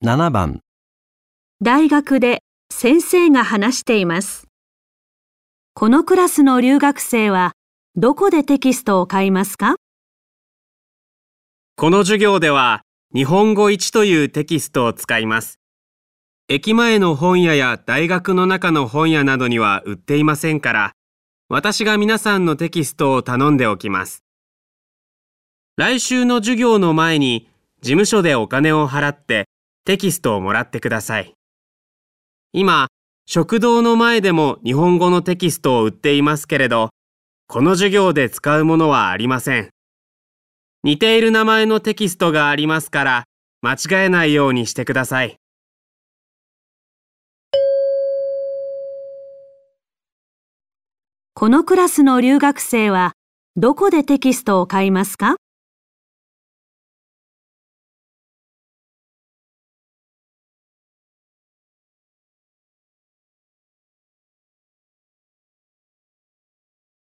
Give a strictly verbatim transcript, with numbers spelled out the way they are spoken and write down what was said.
ななばん、 大学で先生が話しています。このクラスの留学生はどこでテキストを買いますか？ この授業では日本語いちというテキストを使います。駅前の本屋や大学の中の本屋などには売っていませんから、私が皆さんのテキストを頼んでおきます。来週の授業の前に事務所でお金を払ってテキストをもらってください。今、食堂の前でも日本語のテキストを売っていますけれど、この授業で使うものはありません。似ている名前のテキストがありますから、間違えないようにしてください。 このクラスの留学生はどこでテキストを買いますか？